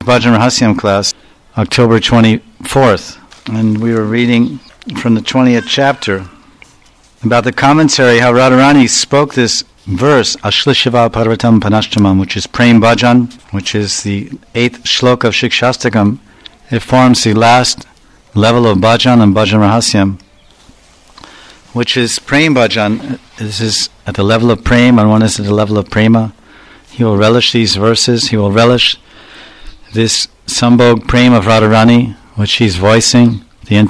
Bhajan Rahasyam class, October 24th, and we were reading from the 20th chapter about the commentary, how Radharani spoke this verse, Ashlishiva Parvatam Panashtamam, which is Prem Bhajan, which is the 8th shloka of Shikshastakam. It forms the last level of Bhajan and Bhajan Rahasyam, which is Prem Bhajan. This is at the level of Prem, and one is at the level of Prema. He will relish these verses. He will relish this Sambhog Prem of Radharani, which she's voicing,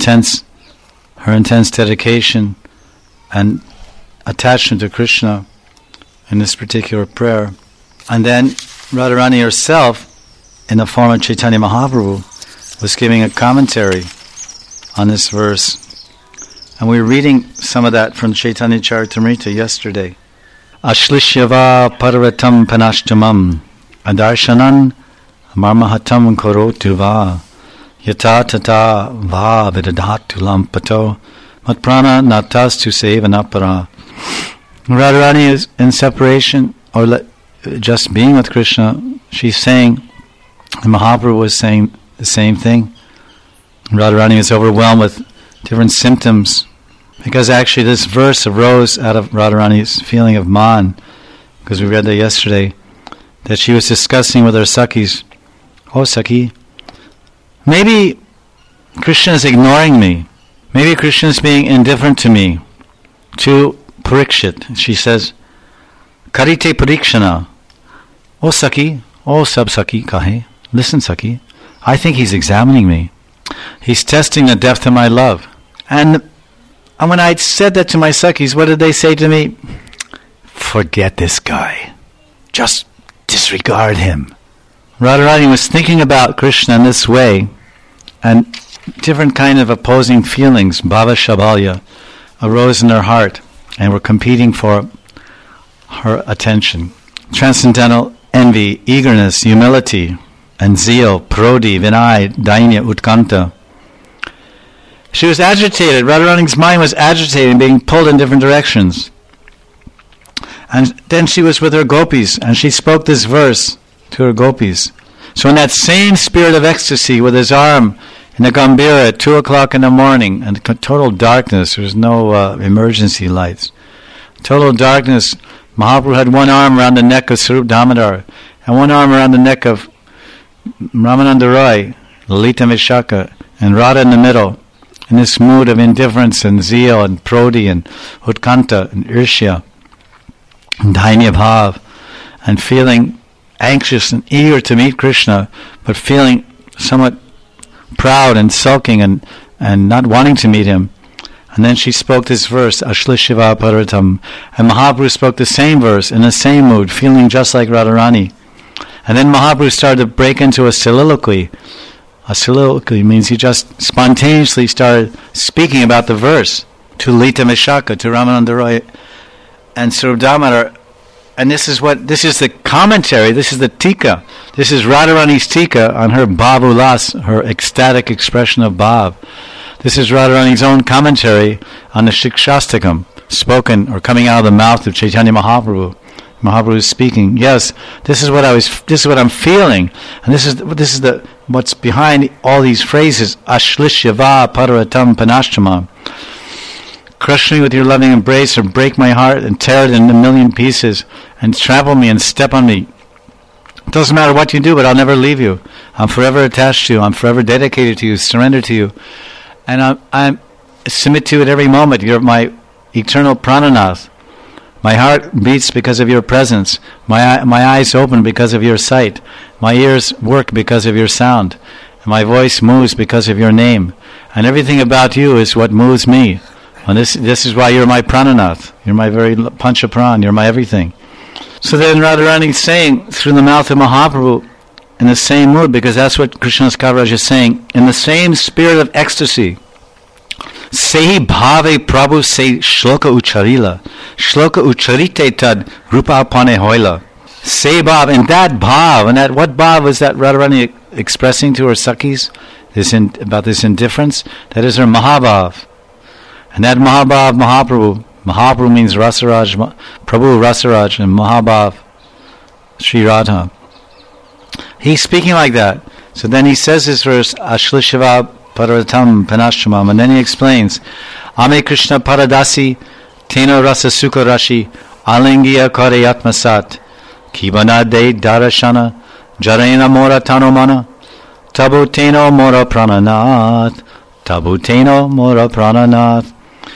her intense dedication and attachment to Krishna in this particular prayer. And then Radharani herself, in the form of Chaitanya Mahaprabhu, was giving a commentary on this verse. And we were reading some of that from Chaitanya Charitamrita yesterday. Ashlishyava parvatam panashtamam adarshanan marmahatam korotu va yata tata va vidadhatu lampato matprana natastu sevanapara. Radharani is in separation, or just being with Krishna. She's saying, and Mahaprabhu was saying the same thing. Radharani is overwhelmed with different symptoms, because actually this verse arose out of Radharani's feeling of man, because we read that yesterday, that she was discussing with her Sakhis, "Oh Sakhi, maybe Krishna is ignoring me. Maybe Krishna is being indifferent to me." To Parikshit, she says, "Karite parikshana. Oh Sakhi, oh sab Sakhi kahe. Listen Sakhi, I think he's examining me. He's testing the depth of my love." And when I said that to my Sakhis, what did they say to me? "Forget this guy. Just disregard him." Radharani was thinking about Krishna in this way, and different kind of opposing feelings, bhava shabalya, arose in her heart and were competing for her attention. Transcendental envy, eagerness, humility, and zeal, prodhi, vinay, dainya, utkanta. She was agitated. Radharani's mind was agitated, being pulled in different directions. And then she was with her gopis, and she spoke this verse to her gopis. So in that same spirit of ecstasy, with his arm in the Gambhira at 2 o'clock in the morning, and total darkness, there was no emergency lights. Total darkness, Mahaprabhu had one arm around the neck of Sarup Damodar, and one arm around the neck of Ramananda Roy, Lalita Vishaka, and Radha in the middle, in this mood of indifference and zeal and prodhi and utkanta and irshya and dainya bhav, and feeling anxious and eager to meet Krishna, but feeling somewhat proud and sulking and not wanting to meet him. And then she spoke this verse, Ashlishiva Parvatam, and Mahaprabhu spoke the same verse in the same mood, feeling just like Radharani. And then Mahaprabhu started to break into a soliloquy. A soliloquy means he just spontaneously started speaking about the verse to Lita Vishaka, to Ramananda Roy and Sarup Damodar. And this is the commentary, this is the tika. This is Radharani's tika on her bhav ulas, her ecstatic expression of bhav. This is Radharani's own commentary on the Shikshastakam, spoken or coming out of the mouth of Chaitanya Mahaprabhu. Mahaprabhu is speaking. Yes, this is what I'm feeling, and this is what's behind all these phrases. Ashlishyava parvatam panashtamam. Crush me with your loving embrace, or break my heart and tear it in a million pieces, and trample me and step on me. It doesn't matter what you do, but I'll never leave you. I'm forever attached to you. I'm forever dedicated to you, surrendered to you. And I submit to you at every moment. You're my eternal prananath. My heart beats because of your presence. My eyes open because of your sight. My ears work because of your sound. And my voice moves because of your name. And everything about you is what moves me. And this is why you're my prananath. You're my very panchapran. You're my everything. So then Radharani is saying through the mouth of Mahaprabhu, in the same mood, because that's what Krishnadas Kaviraj is saying, in the same spirit of ecstasy. Sehi bhave prabhu se shloka ucharila, shloka ucharite tad rupa apane hoila. Say bhav, and that bhav, and that what bhav was that Radharani expressing to her Sakhis, about this indifference? That is her Mahabhav. And that Mahabhav, Mahaprabhu means Rasaraj, Prabhu Rasaraj, and Mahabhav, Sri Radha. He's speaking like that. So then he says this verse, Ashlishava Paravatam Panashramam, and then he explains, Ame Krishna Paradasi, Teno Rasa Sukha Rashi, Alingiya Kare Atmasat, Kibana De Darashana, Jarena Mora Tanomana, Tabuteno Mora Prananath, Tabuteno Mora Prananath.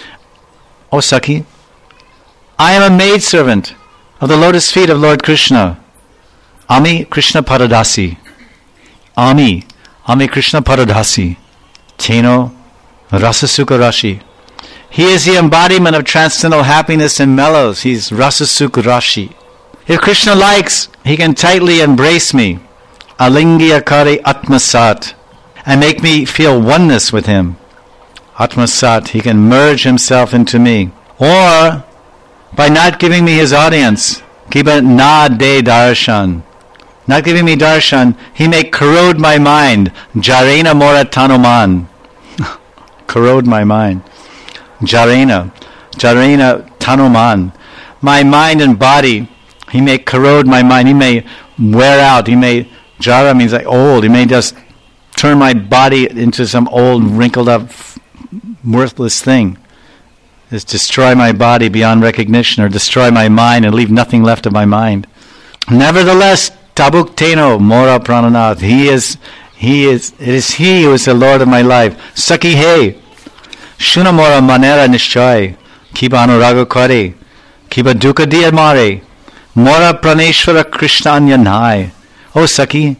O Sakhi, I am a maidservant of the lotus feet of Lord Krishna. Ami Krishna Paradasi. Ami Krishna Paradasi. Teno Rasasukha Rashi. He is the embodiment of transcendental happiness and mellows. He's Rasasukha Rashi. If Krishna likes, he can tightly embrace me. Alingya Kare Atmasat. And make me feel oneness with him. Atmasat. He can merge himself into me. Or, by not giving me his audience, Kiba na de darshan. Not giving me darshan, he may corrode my mind. Jarena mora tanoman. Corrode my mind. Jarena tanoman. My mind and body, he may corrode my mind. He may wear out. He may, jara means like old. He may just turn my body into some old, wrinkled up, worthless thing. Just destroy my body beyond recognition, or destroy my mind and leave nothing left of my mind. Nevertheless, Tabuk Teno Mora Prananath. It is he who is the Lord of my life. Sakhi he. Shuna Mora Manera Nishchay. Kiba Anuraga Kare. Kiba Duka Diya Mare. Mora Praneshwara Krishna Anyanhai. Oh Sakhi,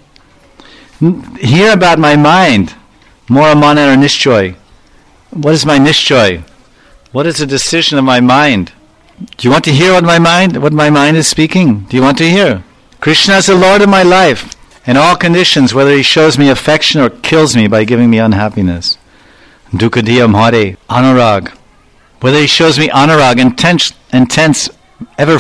hear about my mind. Mora Manera Nishchay. What is my Nishchay? What is the decision of my mind? Do you want to hear what my mind is speaking? Do you want to hear? Krishna is the Lord of my life. In all conditions, whether he shows me affection or kills me by giving me unhappiness. Dukadiyam Hare, Anurag. Whether he shows me anurag, intense, ever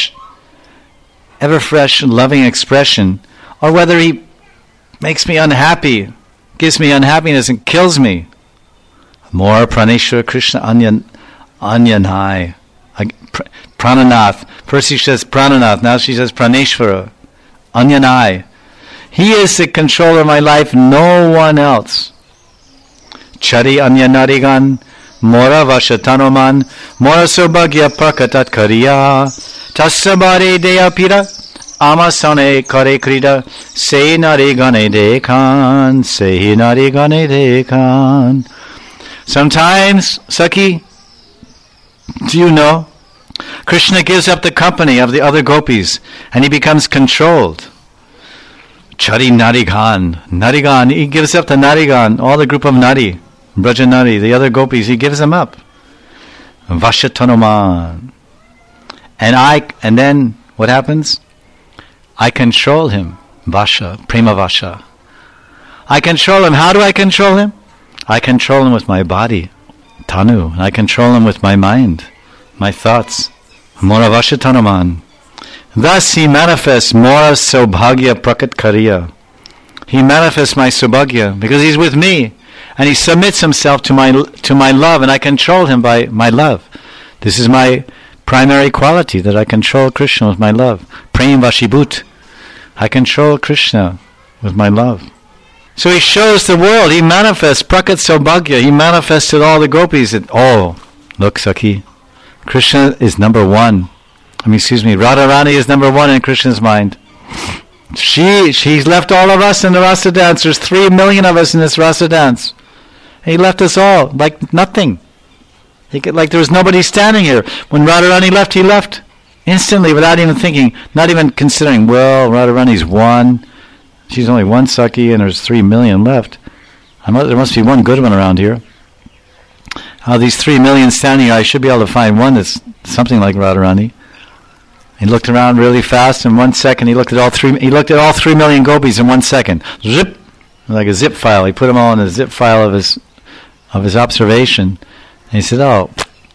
fresh, loving expression, or whether he makes me unhappy, gives me unhappiness and kills me. More Praneshwara Krishna Anyanhai. Prananath. First she says Prananath, now she says Praneshwara. Anyanhai. He is the controller of my life, no one else. Chari Anyanarigan, Mora Vashatanoman, Mora Sobhagya Prakatat Kariya, Tasabare Deyapira, Amasane Kare Krida, Se Nari Gane Dekan, Se Nari Gane Dekan. Sometimes, Sakhi, do you know, Krishna gives up the company of the other gopis and he becomes controlled. Chari Narigan, he gives up the Narigan, all the group of Nari, Braja Nari, the other gopis, he gives them up. Vashatanoman. And then what happens? I control him. Vasha, Prema Vasha. I control him. How do I control him? I control him with my body, Tanu. I control him with my mind, my thoughts. Mora Vashatanaman. Thus he manifests Mora Sobhagya Prakat Kariya. He manifests my Sobhagya because he's with me and he submits himself to my love, and I control him by my love. This is my primary quality, that I control Krishna with my love. Prem Vashibhut. I control Krishna with my love. So he shows the world, he manifests Prakat Sobhagya, he manifested all the gopis that, oh, look Sakhi, Krishna is number one. Radharani is number one in Krishna's mind. She's left all of us in the Rasa dance. There's 3 million of us in this Rasa dance. He left us all like nothing. Like there was nobody standing here. When Radharani left, he left instantly without even thinking, not even considering, well, Radharani's one. She's only one Sakhi and there's 3 million left. There must be one good one around here. Out of these 3 million standing here, I should be able to find one that's something like Radharani. He looked around really fast. In 1 second, he looked at all 3 million gopis in 1 second. Zip, like a zip file. He put them all in a zip file of his observation. And he said, "Oh,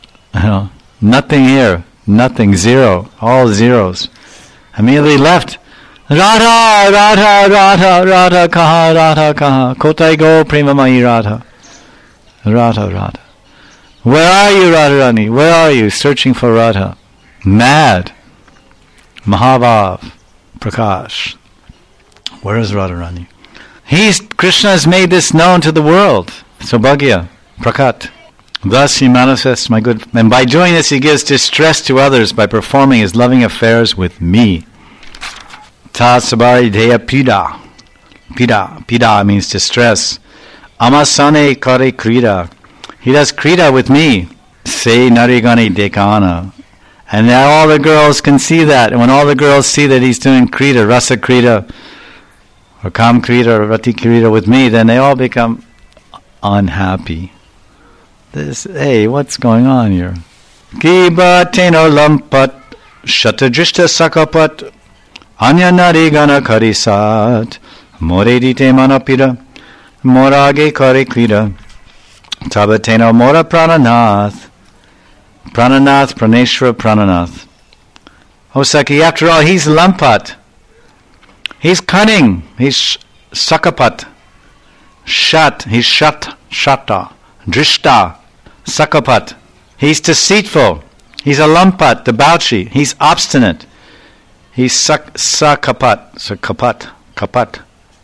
nothing here, nothing, zero, all zeros." Immediately left. Radha, Radha, Radha, Radha, kaha, Radha, kaha. Kotai go, prema mai Radha. Radha, Radha. Where are you, Radharani? Where are you? Searching for Radha. Mad. Mahavav. Prakash. Where is Radharani? Krishna has made this known to the world. Saubhagya, Prakat. Thus he manifests my good, and by doing this he gives distress to others by performing his loving affairs with me. Ta sabari deya pida. Pida means distress. Amasane kare krida. He does krida with me. Se narigani dekana. And now all the girls can see that. And when all the girls see that he's doing krida, rasa krida, or kam krida, or rati krida with me, then they all become unhappy. Hey, what's going on here? Kiba teno lampat, shatajishta sakapat, anya narigana karisat, moredite manapida, morage kare krida, tabateno mora prananath. Prananath, Praneshwara Prananath. Oh Saki, after all, he's lampat. He's cunning. He's sakapat. He's shata. Drishta. Sakapat. He's deceitful. He's a lampat, debauchee. He's obstinate. He's kapat.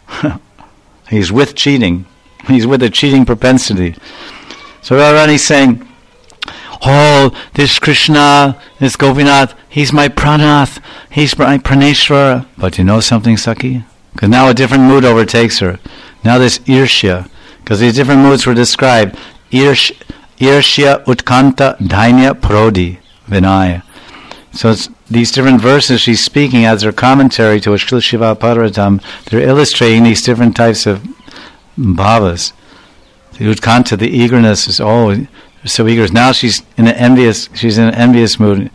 He's with cheating. He's with a cheating propensity. So Radharani's saying, oh, this Krishna, this Gopinath, he's my Pranath, he's my Praneshwara. But you know something, Saki? Because now a different mood overtakes her. Now this Irshya, because these different moods were described. Irshya, Utkanta, Dainya, Prodi, Vinaya. So it's these different verses she's speaking as her commentary to Srila Shiva Padaratam. They're illustrating these different types of bhavas. The Utkanta, the eagerness is always so eager. Now she's in an envious mood.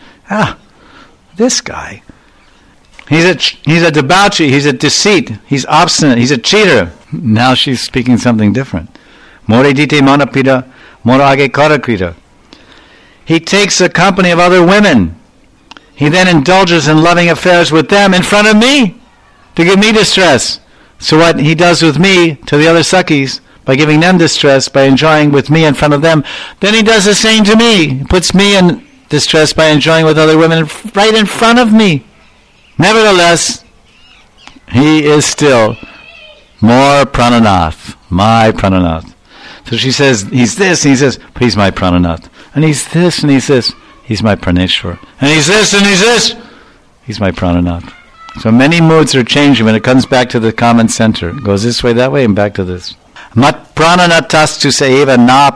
This guy. He's a debauchee, he's a deceit, he's obstinate, he's a cheater. Now she's speaking something different. More dite manapida, more age karakrita. He takes the company of other women. He then indulges in loving affairs with them in front of me to give me distress. So what he does with me to the other Sakis, by giving them distress, by enjoying with me in front of them, then he does the same to me. He puts me in distress by enjoying with other women right in front of me. Nevertheless, he is still more Prananath, my Prananath. So she says, he's this, and he says, but he's my Prananath. And he's this, and he's this, he's my Praneshwar. And he's this, and he's this, he's my Prananath. So many moods are changing when it comes back to the common center. It goes this way, that way, and back to this. Mat prananatastu saeva na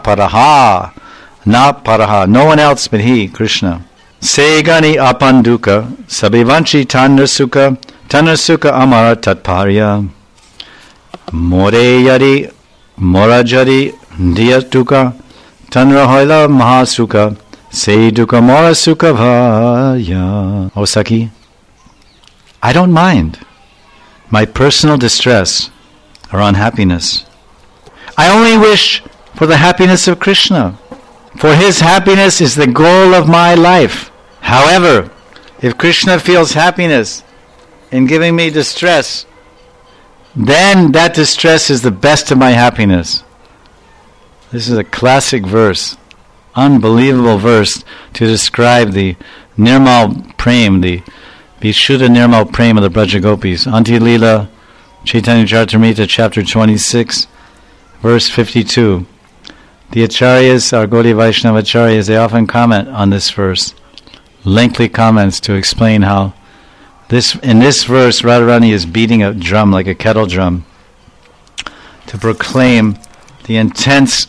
paraha. No one else but he, Krishna. Segani apanduka, sabivanchi tanrasuka amara tatparya. Moreyari, morajari, diyatuka, tanrahoila mahasuka, seiduka morasuka bhaya. Oh Saki, I don't mind my personal distress or unhappiness. I only wish for the happiness of Krishna. For his happiness is the goal of my life. However, if Krishna feels happiness in giving me distress, then that distress is the best of my happiness. This is a classic verse, unbelievable verse to describe the Nirmal Prem, the Vishuddha Nirmal Prem of the Braja Gopis. Anti Leela, Chaitanya Charitamrita, chapter 26, verse 52. The Acharyas, our Gaudiya Vaishnava Acharyas, they often comment on this verse. Lengthy comments to explain how in this verse Radharani is beating a drum like a kettle drum to proclaim her intense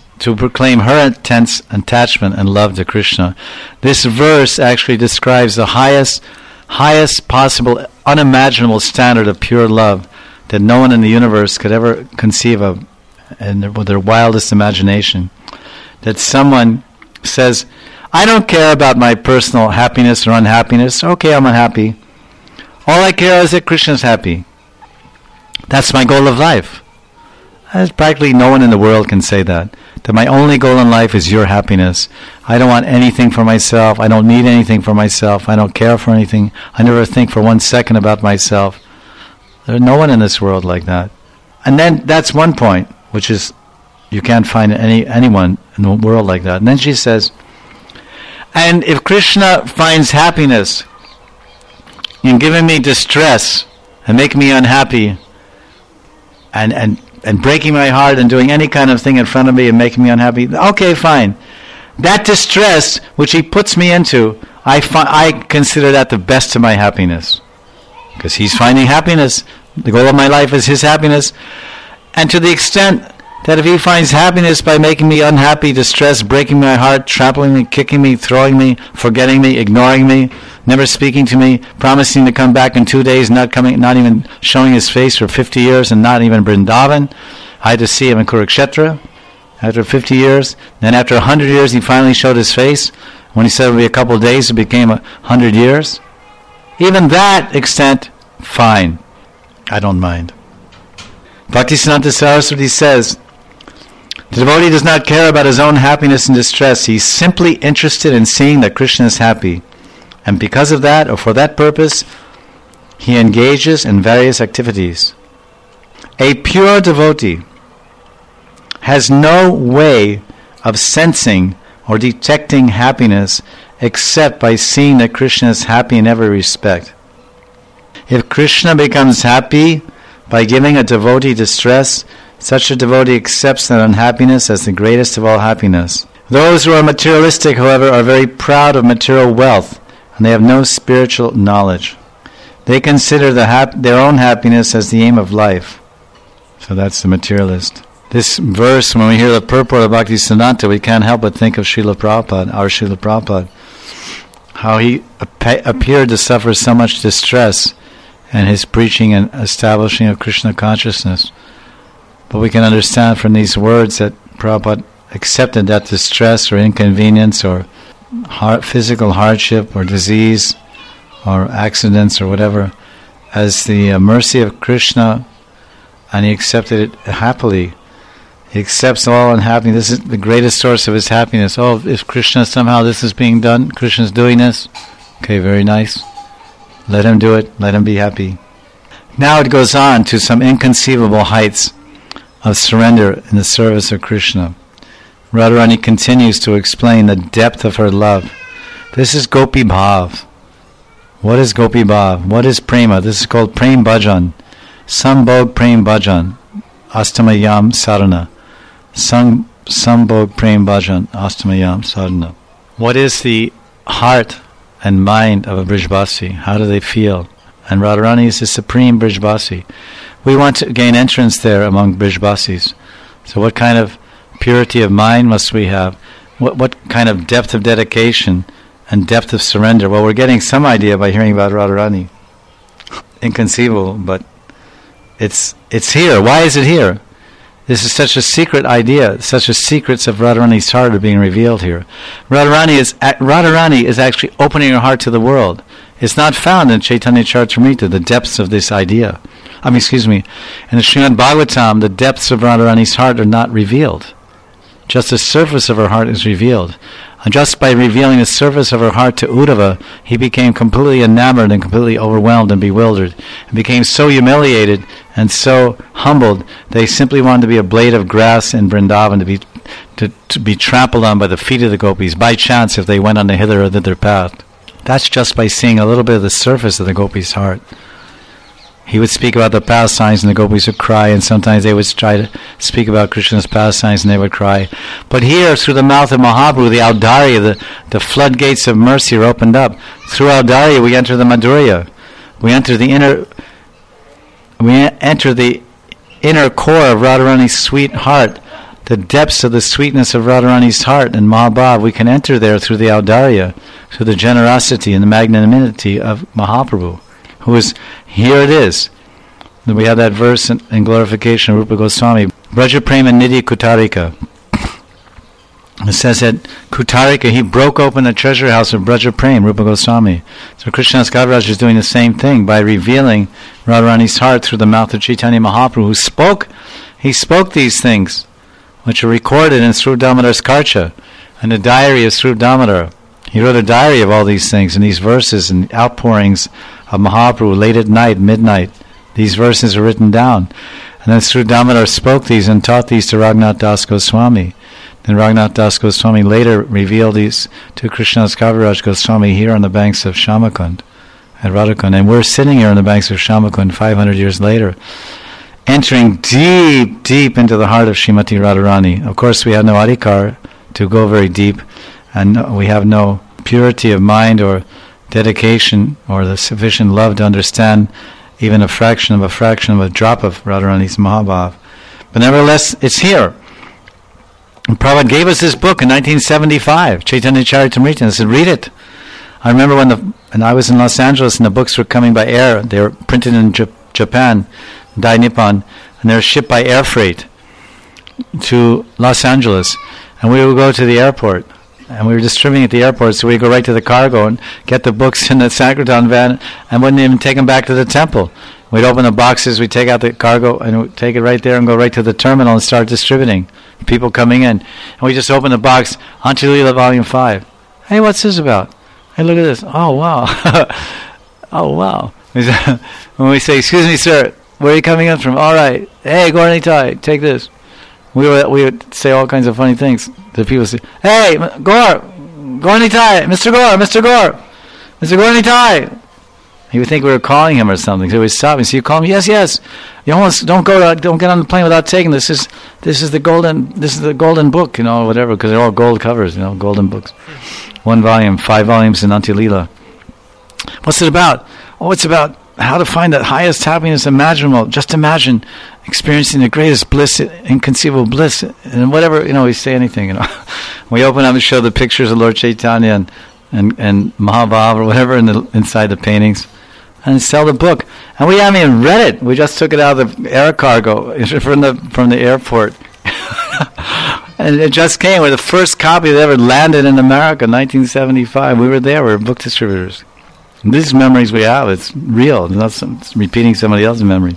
attachment and love to Krishna. This verse actually describes the highest possible, unimaginable standard of pure love that no one in the universe could ever conceive of, and with their wildest imagination. That someone says, I don't care about my personal happiness or unhappiness. Okay, I'm unhappy. All I care is that Krishna's happy. That's my goal of life. As practically no one in the world can say that. That my only goal in life is your happiness. I don't want anything for myself. I don't need anything for myself. I don't care for anything. I never think for 1 second about myself. There's no one in this world like that. And then that's one point, which is you can't find anyone in the world like that. And then she says, and if Krishna finds happiness in giving me distress and making me unhappy and and breaking my heart and doing any kind of thing in front of me and making me unhappy, okay, fine. That distress which he puts me into, I consider that the best of my happiness. Because he's finding happiness. The goal of my life is his happiness. And to the extent that if he finds happiness by making me unhappy, distressed, breaking my heart, trampling me, kicking me, throwing me, forgetting me, ignoring me, never speaking to me, promising to come back in 2 days, not even showing his face for 50 years, and not even Vrindavan. I had to see him in Kurukshetra after 50 years. Then after 100 years, he finally showed his face. When he said it would be a couple of days, it became 100 years. Even that extent, fine. I don't mind. Bhaktisiddhanta Saraswati says, the devotee does not care about his own happiness and distress. He is simply interested in seeing that Krishna is happy. And because of that, or for that purpose, he engages in various activities. A pure devotee has no way of sensing or detecting happiness except by seeing that Krishna is happy in every respect. If Krishna becomes happy by giving a devotee distress, such a devotee accepts that unhappiness as the greatest of all happiness. Those who are materialistic, however, are very proud of material wealth, and they have no spiritual knowledge. They consider their own happiness as the aim of life. So that's the materialist. This verse, when we hear the purport of Bhaktisiddhanta, we can't help but think of Srila Prabhupada, our Srila Prabhupada, how he appeared to suffer so much distress in his preaching and establishing of Krishna consciousness. But we can understand from these words that Prabhupada accepted that distress or inconvenience or physical hardship or disease or accidents or whatever as the mercy of Krishna, and he accepted it happily. He accepts all unhappiness. This is the greatest source of his happiness. Oh, if Krishna somehow this is being done, Krishna's doing this, okay, very nice. Let him do it. Let him be happy. Now it goes on to some inconceivable heights of surrender in the service of Krishna. Radharani continues to explain the depth of her love. This is Gopi Bhav. What is Gopi Bhav? What is Prema? This is called Prem Bhajan. Sambhog Prem Bhajan. Astamayam Sadhana. Sambhog Prem Bhajan. Astamayam Sadhana. What is the heart and mind of a Brijbasi? How do they feel? And Radharani is the supreme Brijbasi. We want to gain entrance there among Brijbasis. So what kind of purity of mind must we have? What kind of depth of dedication and depth of surrender? Well, we're getting some idea by hearing about Radharani. Inconceivable, but it's here. Why is it here? This is such a secret idea. Such a secrets of Radharani's heart are being revealed here. Radharani is actually opening her heart to the world. It's not found in Chaitanya Charitamrita, the depths of this idea. In the Srimad Bhagavatam, the depths of Radharani's heart are not revealed. Just the surface of her heart is revealed. And just by revealing the surface of her heart to Uddhava, he became completely enamored and completely overwhelmed and bewildered, and became so humiliated and so humbled that he simply wanted to be a blade of grass in Vrindavan, to be trampled on by the feet of the gopis, by chance if they went on the hither or thither path. That's just by seeing a little bit of the surface of the gopis' heart. He would speak about the pastimes and the gopis would cry, and sometimes they would try to speak about Krishna's pastimes and they would cry. But here, through the mouth of Mahaprabhu, the Audarya, the floodgates of mercy are opened up. Through Audarya we enter the Madhurya. We enter the inner core of Radharani's sweet heart, the depths of the sweetness of Radharani's heart and Mahabhav. We can enter there through the Audarya, through the generosity and the magnanimity of Mahaprabhu, who is, here it is. We have that verse in glorification of Rupa Goswami, Braja Prema Nidhi Kutarika. It says that Kutarika, he broke open the treasure house of Braja Prem, Rupa Goswami. So Krishnadas Kaviraj is doing the same thing by revealing Radharani's heart through the mouth of Chaitanya Mahaprabhu, he spoke these things, which are recorded in Srup Damodar's Karcha, and the diary of Srup Damodar. He wrote a diary of all these things, and these verses and outpourings of Mahaprabhu late at night, midnight. These verses are written down. And then Srup Damodar spoke these and taught these to Raghunath Das Goswami. Then Raghunath Das Goswami later revealed these to Krishnadas Kaviraj Goswami here on the banks of Shamakund, at Radhakund. And we're sitting here on the banks of Shamakund 500 years later. entering deep, deep into the heart of Srimati Radharani. Of course, we have no adhikar to go very deep, and we have no purity of mind or dedication or the sufficient love to understand even a fraction of a drop of Radharani's Mahabhav. But nevertheless, it's here. And Prabhupada gave us this book in 1975, Chaitanya Charitamrita, and said, read it. I remember when I was in Los Angeles and the books were coming by air. They were printed in Japan, Dai Nippon, and they were shipped by air freight to Los Angeles. And we would go to the airport, and we were distributing at the airport, so we'd go right to the cargo and get the books in the Sankirtan van and wouldn't even take them back to the temple. We'd open the boxes, we'd take out the cargo, and we'd take it right there and go right to the terminal and start distributing. People coming in. And we just open the box, Antya-lila Volume 5. Hey, what's this about? Hey, look at this. Oh, wow. Oh, wow. When we say, excuse me, sir, where are you coming in from? All right. Hey, Gaur Nitai, take this. We would say all kinds of funny things. The people say, hey, Gaur Nitai, Mr. Gaur Nitai. He would think we were calling him or something. So he would stop and say, you call me? Yes. You almost don't get on the plane without taking this. This is the golden book, or whatever, because they're all gold covers, golden books. 1 volume, 5 volumes in Antya-lila. What's it about? Oh, it's about how to find that highest happiness imaginable. Just imagine experiencing the greatest bliss, inconceivable bliss, and whatever, we say anything, We open up and show the pictures of Lord Chaitanya and Mahabhav or whatever inside the paintings, and sell the book. And we haven't even read it. We just took it out of the air cargo from the airport. And it just came with the first copy that ever landed in America, 1975. We were there. We were book distributors. And these memories we have, it's real. It's repeating somebody else's memories.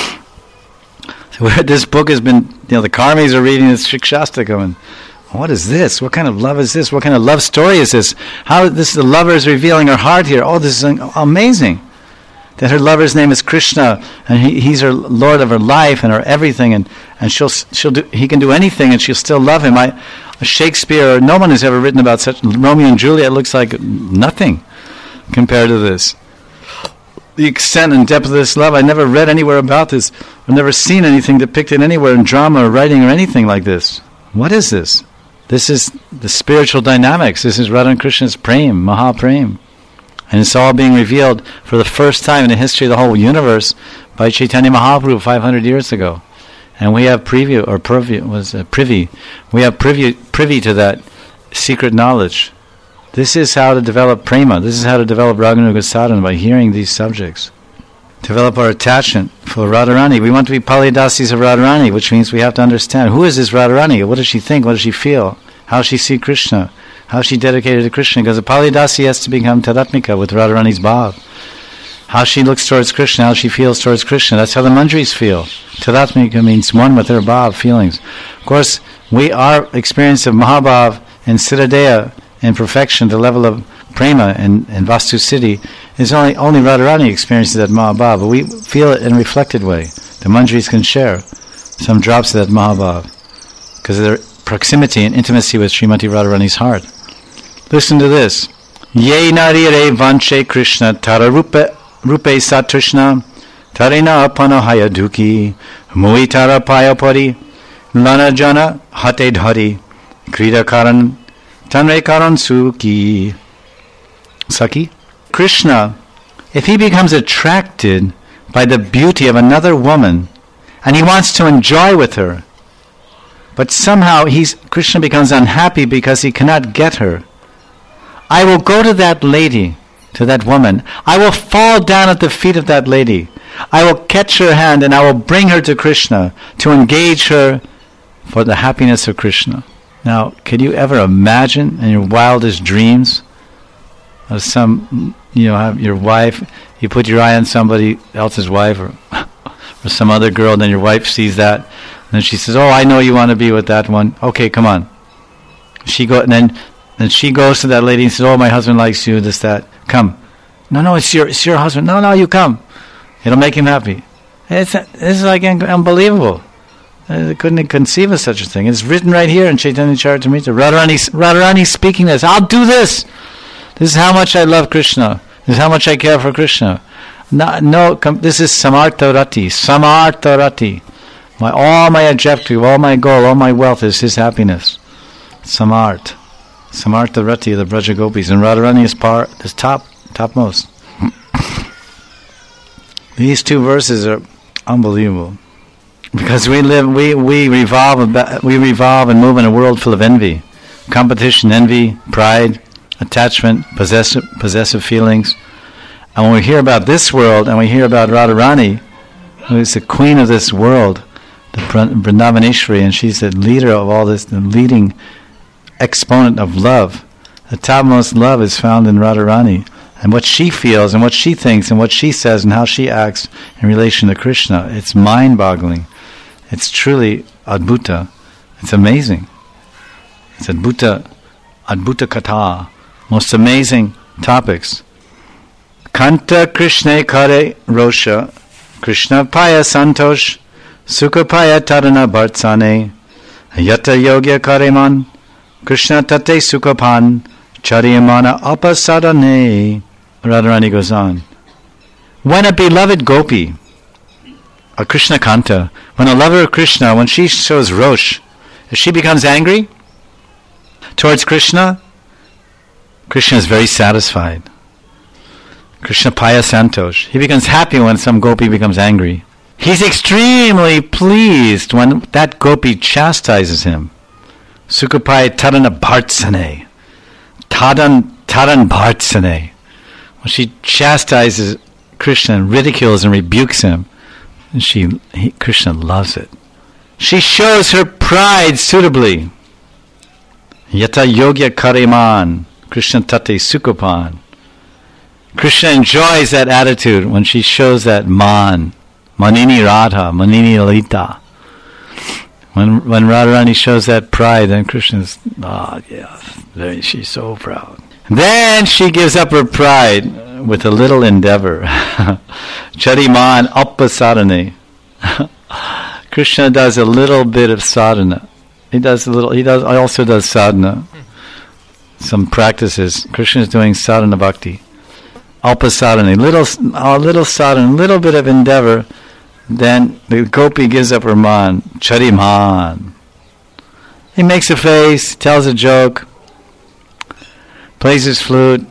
So this book has been, the Karmis are reading this Shikshastakam, and what is this? What kind of love is this? What kind of love story is this? How the lover is revealing her heart here. Oh, this is amazing. That her lover's name is Krishna, and he's her Lord of her life and her everything, and he can do anything, and she'll still love him. Shakespeare, no one has ever written about such. Romeo and Juliet looks like nothing compared to this. The extent and depth of this love, I never read anywhere about this. I've never seen anything depicted anywhere in drama or writing or anything like this. What is this? This is the spiritual dynamics. This is Radha and Krishna's prem, Mahaprem. And it's all being revealed for the first time in the history of the whole universe by Chaitanya Mahaprabhu 500 years ago. And we have privy. We have privy to that secret knowledge. This is how to develop prema. This is how to develop Raganuga sadhana, by hearing these subjects. Develop our attachment for Radharani. We want to be Palidasis of Radharani, which means we have to understand, who is this Radharani? What does she think? What does she feel? How does she see Krishna? How is she dedicated to Krishna? Because a Palidasi has to become Tadatmika with Radharani's bhav. How she looks towards Krishna, how she feels towards Krishna. That's how the Manjaris feel. Tadatmika means one with their bhav, feelings. Of course, our experience of Mahabhav in Siddhadeha, in perfection, the level of prema in Vastu Siddhi, is only Radharani experiences that Mahabhav, but we feel it in a reflected way. The Manjaris can share some drops of that Mahabhav because of their proximity and intimacy with Srimati Radharani's heart. Listen to this. Ye narire vanche Krishna tara rupe satrishna tarina apanahaya duki mui tara payapari lana jana hate dhari krida karan tanre karan suki. Saki? Krishna, if he becomes attracted by the beauty of another woman and he wants to enjoy with her, but somehow Krishna becomes unhappy because he cannot get her, I will go to that lady, to that woman. I will fall down at the feet of that lady. I will catch her hand and I will bring her to Krishna to engage her for the happiness of Krishna. Now, can you ever imagine in your wildest dreams of have your wife, you put your eye on somebody else's wife or some other girl, and then your wife sees that, and then she says, oh, I know you want to be with that one. Okay, come on. Then she goes to that lady and says, oh, my husband likes you, this, that. Come. No, it's your husband. No, you come. It'll make him happy. This is like unbelievable. They couldn't conceive of such a thing. It's written right here in Chaitanya Charitamrita. Radharani speaking this. I'll do this. This is how much I love Krishna. This is how much I care for Krishna. This is Samartha Rati. Samartha Rati. All my objective, all my goal, all my wealth is his happiness. Samartha Rati of the Braja Gopis. And Radharani is topmost. These two verses are unbelievable. Because we revolve and move in a world full of envy. Competition, envy, pride, attachment, possessive feelings. And when we hear about this world, and we hear about Radharani, who is the queen of this world, the Vrindavaneshwari, and she's the leader of all this, the leading exponent of love. The topmost love is found in Radharani. And what she feels, and what she thinks, and what she says, and how she acts in relation to Krishna, it's mind-boggling. It's truly adbhuta. It's amazing. It's adbhuta katha. Most amazing topics. Kanta Krishna kare rosha, Krishna paya santosh, Sukha paya tarana bhartsane, Yata yogya kareman, Krishna tate sukhapan, Chariyamana apasadane. Radharani goes on. When a beloved gopi, a Krishna Kanta, when a lover of Krishna, when she shows rosh, if she becomes angry towards Krishna, Krishna is very satisfied. Krishna paya santosh. He becomes happy when some gopi becomes angry. He's extremely pleased when that gopi chastises him. Sukhapaya tarana bhartsane. Taran bhartsane. When she chastises Krishna and ridicules and rebukes him, and Krishna loves it. She shows her pride suitably. Yata yogya kareman, Krishna tate sukhapan. Krishna enjoys that attitude when she shows that manini radha, manini lalita. When Radharani shows that pride, then Krishna's, she's so proud. Then she gives up her pride with a little endeavor. Chariman appasadane. Krishna does a little bit of sadhana. He also does sadhana. Some practices. Krishna is doing sadhana bhakti. Alpasadhana. A little sadhana, a little bit of endeavor. Then the gopi gives up her man. Chariman. He makes a face, tells a joke, plays his flute,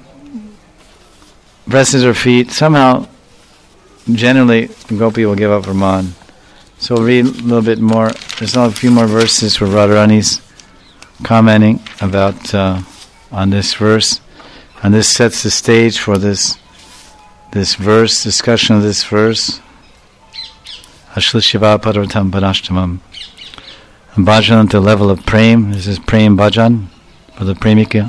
presses her feet. Somehow, generally, the gopi will give up her man. So we'll read a little bit more. There's a few more verses where Radharani's commenting about on this verse. And this sets the stage for this verse, discussion of this verse. Ashla Shiva Parvatam Panashtamam. Bhajan at the level of prem. This is prem bhajan for the premikis,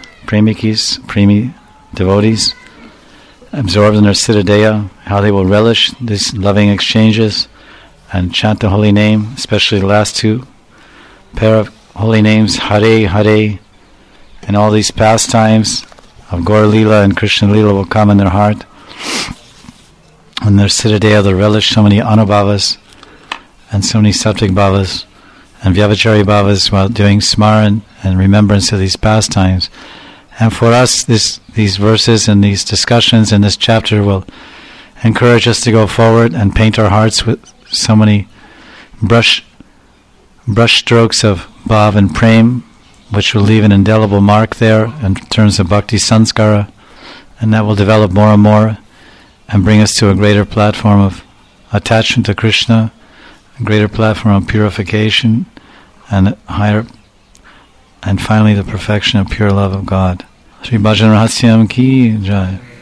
premi devotees. Absorbed in their citadeya, how they will relish these loving exchanges and chant the holy name, especially the last two pair of holy names, Hare Hare, and all these pastimes of Gaur Leela and Krishna Leela will come in their heart. In their citadeya, they'll relish so many anubhavas and so many sattvic bhavas and vyavachari bhavas while doing smaran and remembrance of these pastimes. And for us, these verses and these discussions in this chapter will encourage us to go forward and paint our hearts with so many brush strokes of bhav and prem, which will leave an indelible mark there in terms of bhakti sanskara, and that will develop more and more and bring us to a greater platform of attachment to Krishna, a greater platform of purification, and higher, and finally the perfection of pure love of God. Shri Bhajan Rahasyam ki jai.